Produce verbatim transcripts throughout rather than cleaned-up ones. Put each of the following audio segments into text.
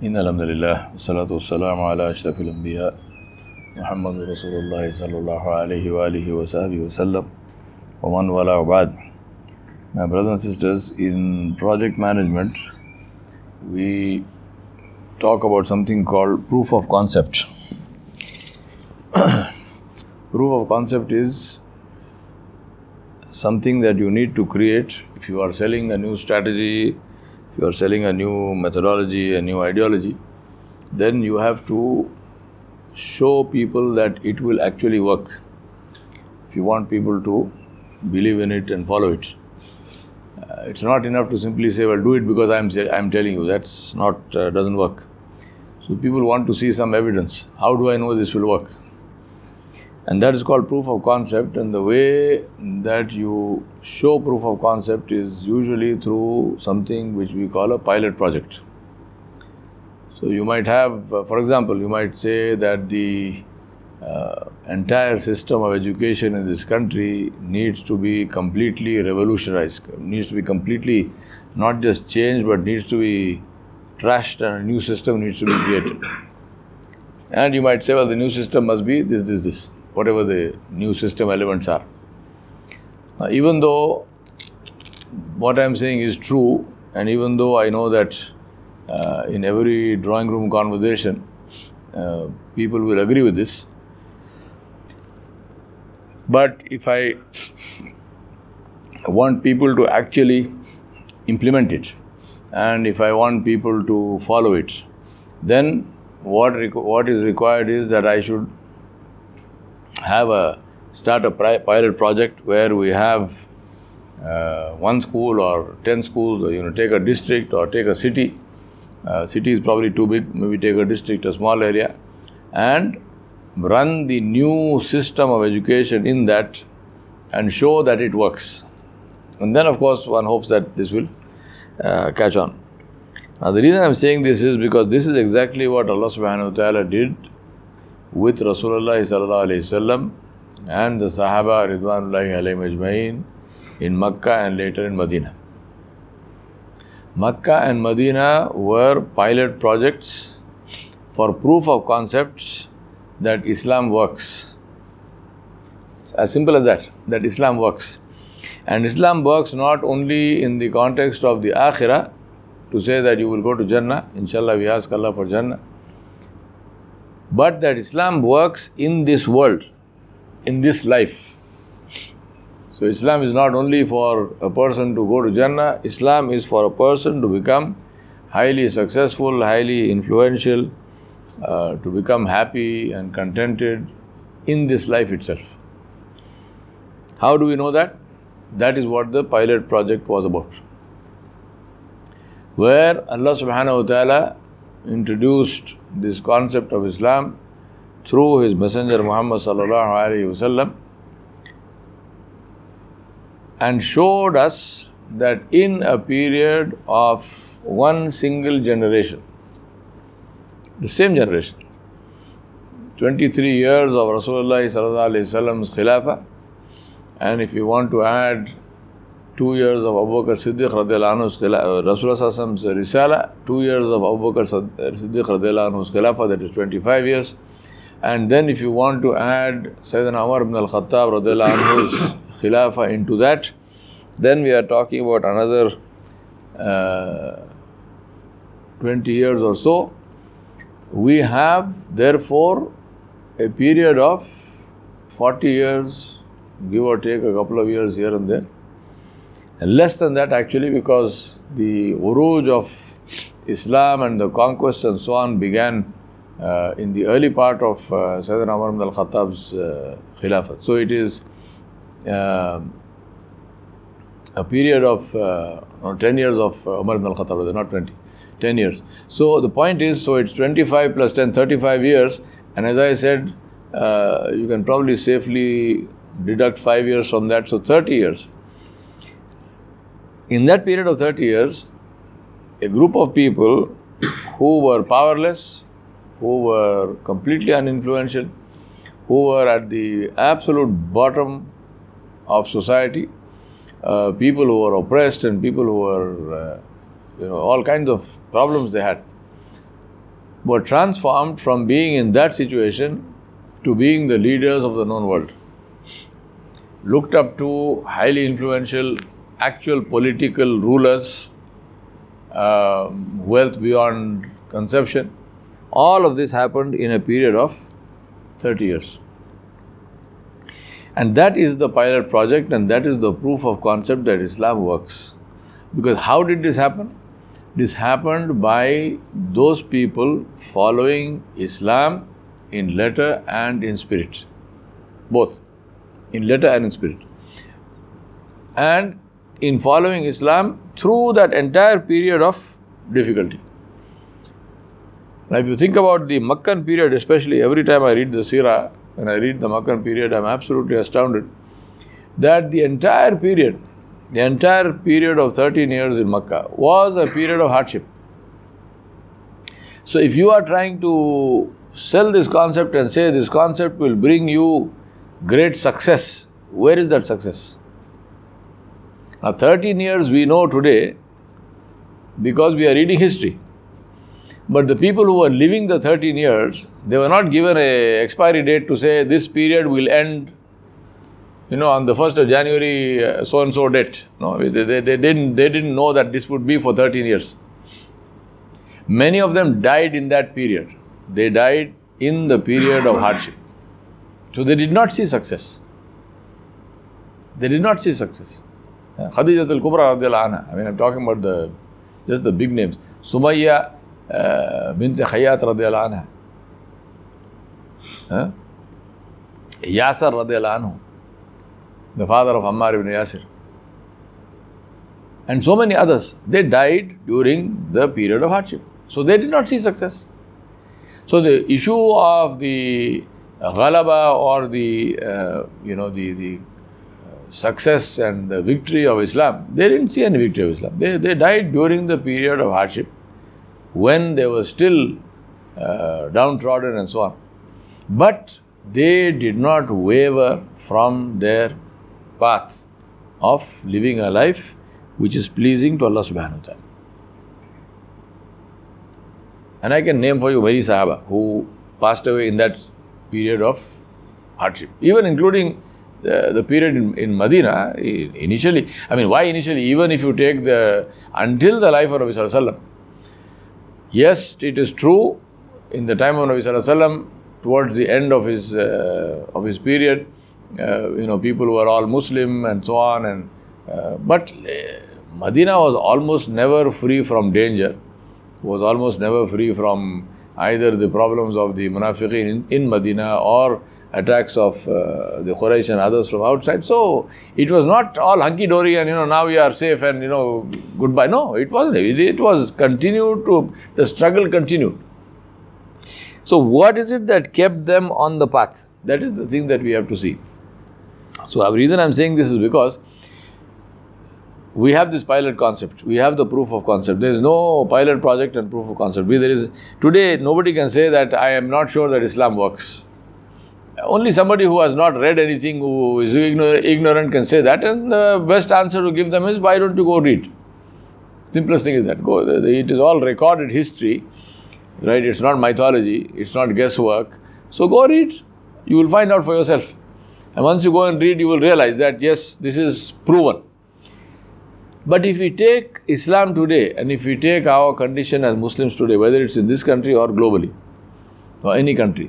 إن الحمد لله والصلاة والسلام على أشرف الأنبياء محمد رسول الله صلى الله عليه وآله وصحبه وسلم ومن والاه وبعد. My brothers and sisters, in project management, we talk about something called proof of concept. Proof of concept is something that you need to create. If you are selling a new strategy, if you are selling a new methodology, a new ideology, then you have to show people that it will actually work. If you want people to believe in it and follow it. Uh, it's not enough to simply say, well, do it because I'm I'm telling you. That's not, uh, doesn't work. So people want to see some evidence. How do I know this will work? And that is called proof of concept. And the way that you show proof of concept is usually through something which we call a pilot project. So you might have, uh, for example, you might say that the uh, entire system of education in this country needs to be completely revolutionized, needs to be completely not just changed, but needs to be trashed, and a new system needs to be created. And you might say, well, the new system must be this, this, this, whatever the new system elements are. Uh, even though what I'm saying is true, and even though I know that uh, in every drawing room conversation, uh, people will agree with this, but if I want people to actually implement it, and if I want people to follow it, then what requ- what is required is that I should have a start a pri- pilot project where we have uh, one school or ten schools, or you know, take a district or take a city. Uh, city is probably too big. Maybe take a district, a small area, and run the new system of education in that and show that it works. And then, of course, one hopes that this will uh, catch on. Now, the reason I'm saying this is because this is exactly what Allah subhanahu wa ta'ala did with Rasulullah sallallahu alayhi wasallam and the Sahaba Ridwanullahi alayhim ajma'in in Makkah and later in Medina. Makkah and Medina were pilot projects for proof of concepts that Islam works. As simple as that, that Islam works. And Islam works not only in the context of the Akhirah, to say that you will go to Jannah, inshallah we ask Allah for Jannah, but that Islam works in this world, in this life. So Islam is not only for a person to go to Jannah, Islam is for a person to become highly successful, highly influential, uh, to become happy and contented in this life itself. How do we know that? That is what the pilot project was about, where Allah subhanahu wa ta'ala introduced this concept of Islam through His Messenger Muhammad sallallahu alayhi wa sallam and showed us that in a period of one single generation, the same generation, twenty-three years of Rasulullah sallallahu alayhi wa sallam's Khilafah, and if you want to add two years of Abu Bakr Siddiq radiallahu anhu's Khilafah, Rasulullah sallallahu alayhi wa sallam's Risala, two years of Abu Bakr Siddiq radiallahu anhu's Khilafah, that is twenty-five years. And then if you want to add Sayyidina Umar ibn al-Khattab radiallahu anhu's Khilafah into that, then we are talking about another uh, twenty years or so. We have therefore a period of forty years, give or take a couple of years here and there. And less than that actually, because the uruj of Islam and the conquest and so on began uh, in the early part of uh, Sayyidina Umar ibn al-Khattab's uh, Khilafat. So it is uh, a period of uh, ten years of uh, Umar ibn al-Khattab, not twenty, ten years. So the point is, so it's twenty-five plus ten, thirty-five years, and as I said, uh, you can probably safely deduct five years from that, so thirty years. In that period of thirty years, a group of people who were powerless, who were completely uninfluential, who were at the absolute bottom of society, uh, people who were oppressed and people who were, uh, you know, all kinds of problems they had. were transformed from being in that situation to being the leaders of the known world. Looked up to highly influential, actual political rulers, uh, wealth beyond conception. All of this happened in a period of thirty years. And that is the pilot project, and that is the proof of concept that Islam works. Because how did this happen? This happened by those people following Islam in letter and in spirit. Both. In letter and in spirit. And in following Islam through that entire period of difficulty. Now if you think about the Makkan period, especially every time I read the Seerah, when I read the Makkan period, I am absolutely astounded that the entire period, the entire period of thirteen years in Makkah was a period of hardship. So if you are trying to sell this concept and say this concept will bring you great success, where is that success? Now thirteen years we know today because we are reading history. But the people who were living the thirteen years, they were not given an expiry date to say this period will end, you know, on the first of January, uh, so and so date. No, they, they, they didn't. They didn't know that this would be for thirteen years. Many of them died in that period. They died in the period of hardship. So they did not see success. They did not see success. Khadijatul Kubra radiallahu anha. I mean, I'm talking about the just the big names. Sumayya uh, bint Khayyat radiallahu anha. Huh? Yasir radiallahu anhu, the father of Ammar ibn Yasir. And so many others. They died during the period of hardship. So they did not see success. So the issue of the ghalaba or the, uh, you know, the, the success and the victory of Islam, they didn't see any victory of Islam. They, they died during the period of hardship when they were still uh, downtrodden and so on. But they did not waver from their path of living a life which is pleasing to Allah subhanahu wa ta'ala. And I can name for you many Sahaba who passed away in that period of hardship. Even including the, the period in, in Medina, initially, I mean, why initially? Even if you take the, until the life of Nabi Sallallahu Alaihi Wasallam, yes, it is true, in the time of Nabi Sallallahu Alaihi Wasallam, towards the end of his, uh, of his period, uh, you know, people were all Muslim and so on, and uh, but uh, Medina was almost never free from danger. Was almost never free from either the problems of the Munafiqeen in, in Medina or attacks of uh, the Quraysh and others from outside. So it was not all hunky-dory and, you know, now we are safe and, you know, goodbye. No, it wasn't. It, it was continued to, the struggle continued. So what is it that kept them on the path? That is the thing that we have to see. So the reason I am saying this is because we have this pilot concept. We have the proof of concept. There is no pilot project and proof of concept. We, there is, today, nobody can say that I am not sure that Islam works. Only somebody who has not read anything, who is ignorant can say that. And the best answer to give them is, why don't you go read? Simplest thing is that. Go. It is all recorded history. Right? It's not mythology. It's not guesswork. So go read. You will find out for yourself. And once you go and read, you will realize that, yes, this is proven. But if we take Islam today, and if we take our condition as Muslims today, whether it's in this country or globally, or any country,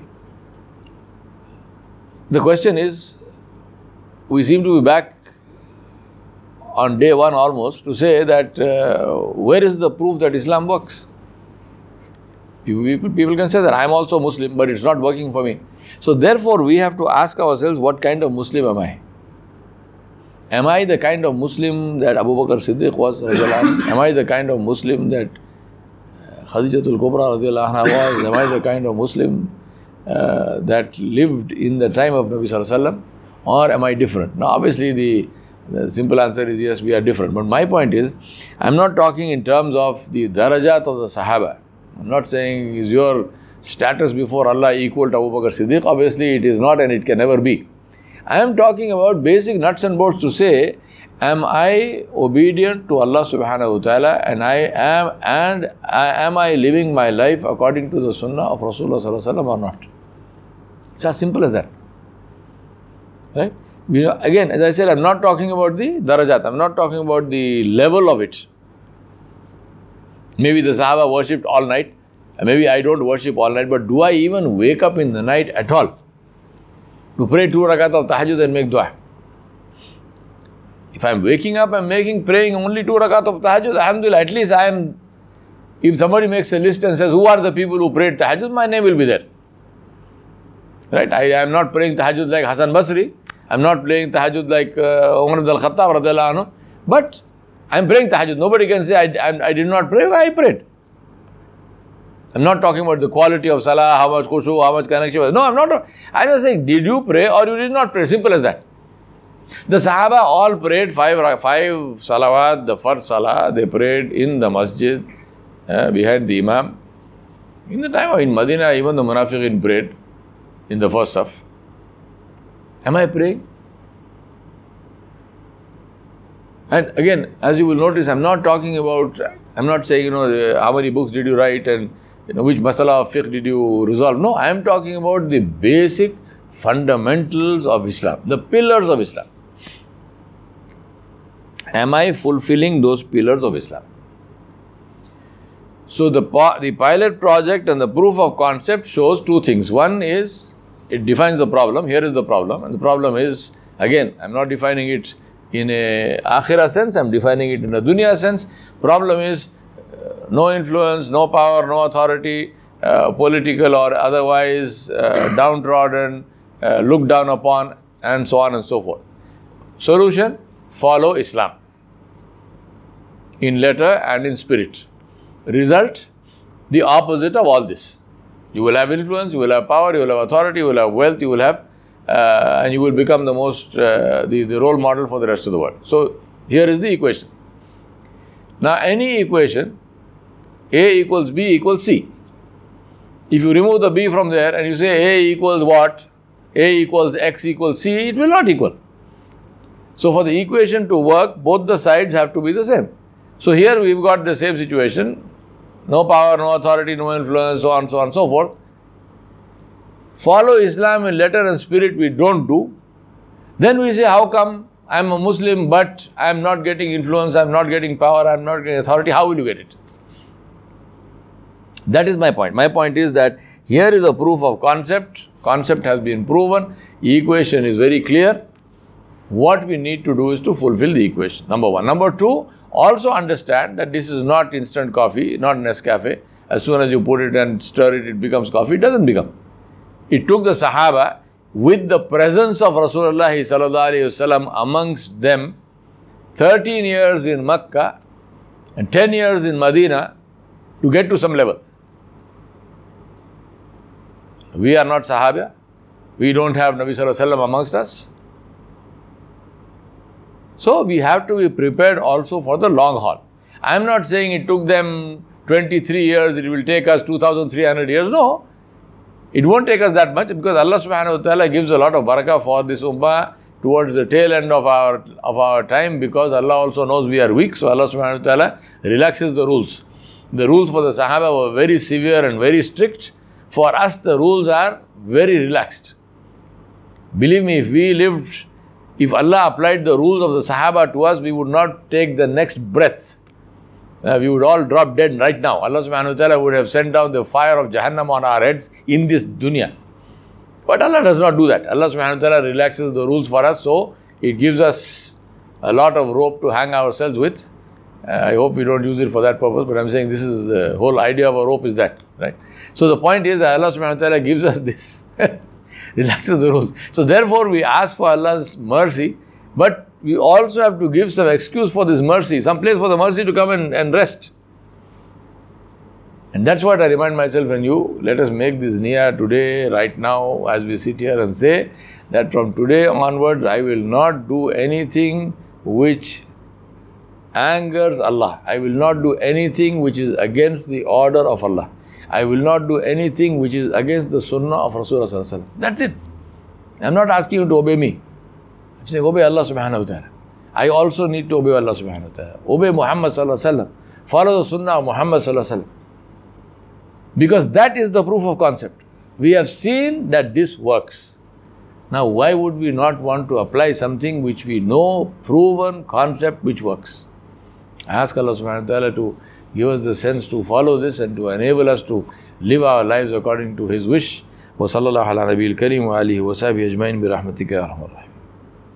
the question is, we seem to be back on day one almost to say that uh, where is the proof that Islam works? People, people can say that I am also Muslim, but it's not working for me. So therefore, we have to ask ourselves, what kind of Muslim am I? Am I the kind of Muslim that Abu Bakr Siddiq was? Am I the kind of Muslim that Khadijatul Kubra was? Am I the kind of Muslim uh, that lived in the time of Nabi Sallallahu Alaihi Wasallam? Or am I different? Now obviously the, the simple answer is yes, we are different. But my point is, I am not talking in terms of the darajat of the Sahaba. I am not saying is your status before Allah equal to Abu Bakr Siddiq. Obviously it is not and it can never be. I am talking about basic nuts and bolts to say, am I obedient to Allah subhanahu wa ta'ala, and I am and I, am I living my life according to the sunnah of Rasulullah sallallahu alaihi wasallam or not? It's as simple as that. Right? You know, again, as I said, I'm not talking about the darajat, I'm not talking about the level of it. Maybe the Sahaba worshipped all night, maybe I don't worship all night, but do I even wake up in the night at all to pray two rakat of tahajjud and make dua? If I'm waking up, I'm making, praying only two rakat of tahajjud, alhamdulillah, at least I am, if somebody makes a list and says, who are the people who prayed tahajjud, my name will be there. Right? I am not praying tahajjud like Hassan Basri, I'm not praying tahajjud like uh, Umar ibn al-Khattab radhiyallahu anhu, but I'm praying tahajjud. Nobody can say, I, I, I did not pray, I prayed. I'm not talking about the quality of salah, how much khushu, how much connection. No, I'm not. I'm just saying, did you pray or you did not pray? Simple as that. The Sahaba all prayed five, five salawat, the first salah, they prayed in the masjid, uh, behind the imam. In the time of in Medina, even the munafiqin prayed in the first saf. Am I praying? And again, as you will notice, I'm not talking about, I'm not saying, you know, how many books did you write and you know, which masala of fiqh did you resolve. No, I am talking about the basic fundamentals of Islam, the pillars of Islam. Am I fulfilling those pillars of Islam? So the, the pilot project and the proof of concept shows two things. One is, it defines the problem. Here is the problem. And the problem is, again, I'm not defining it in a akhirah sense, I'm defining it in a dunya sense. Problem is, uh, no influence, no power, no authority, uh, political or otherwise, uh, downtrodden, uh, looked down upon, and so on and so forth. Solution, follow Islam. In letter and in spirit. Result, the opposite of all this. You will have influence, you will have power, you will have authority, you will have wealth, you will have, uh, and you will become the most, uh, the, the role model for the rest of the world. So, here is the equation. Now, any equation, A equals B equals C. If you remove the B from there and you say A equals what? A equals X equals C, it will not equal. So, for the equation to work, both the sides have to be the same. So here we've got the same situation, no power, no authority, no influence, so on, so on, so forth. Follow Islam in letter and spirit we don't do. Then we say, how come I'm a Muslim but I'm not getting influence, I'm not getting power, I'm not getting authority, how will you get it? That is my point. My point is that here is a proof of concept, concept has been proven, equation is very clear. What we need to do is to fulfill the equation, number one. Number two, also understand that this is not instant coffee, not Nescafe. As soon as you put it and stir it, it becomes coffee. It doesn't become. It took the Sahaba, with the presence of Rasulullah sallallahu alaihi wasallam amongst them, thirteen years in Makkah and ten years in Medina to get to some level. We are not Sahaba. We don't have Nabi sallallahu alaihi wasallam amongst us. So we have to be prepared also for the long haul. I am not saying it took them twenty-three years, it will take us two thousand three hundred years. No, it won't take us that much because Allah subhanahu wa ta'ala gives a lot of barakah for this ummah towards the tail end of our of our time, because Allah also knows we are weak. So Allah subhanahu wa ta'ala relaxes the rules. The rules for the Sahaba were very severe and very strict. For us, the rules are very relaxed. Believe me, if we lived If Allah applied the rules of the Sahaba to us, we would not take the next breath. Uh, we would all drop dead right now. Allah subhanahu wa ta'ala would have sent down the fire of Jahannam on our heads in this dunya. But Allah does not do that. Allah subhanahu wa ta'ala relaxes the rules for us, so it gives us a lot of rope to hang ourselves with. Uh, I hope we don't use it for that purpose, but I'm saying this is the whole idea of a rope is that, right? So the point is that Allah subhanahu wa ta'ala gives us this. Relaxes the rules. So therefore we ask for Allah's mercy, but we also have to give some excuse for this mercy, some place for the mercy to come and, and rest. And that's what I remind myself and you. Let us make this niyyah today, right now, as we sit here and say that from today onwards, I will not do anything which angers Allah. I will not do anything which is against the order of Allah. I will not do anything which is against the sunnah of Rasulullah. That's it. I'm not asking you to obey me. I'm saying obey Allah subhanahu wa ta'ala. I also need to obey Allah subhanahu wa ta'ala. Obey Muhammad sallallahu alaihi wasallam. Follow the sunnah of Muhammad sallallahu alaihi wasallam. Because that is the proof of concept. We have seen that this works. Now, why would we not want to apply something which we know, proven concept which works? I ask Allah subhanahu wa ta'ala to give us the sense to follow this and to enable us to live our lives according to His wish. Wa sallallahu ala nabiyil kareem wa alihi wa sahbihi ajmain bi rahmatika ya arhamar rahimin.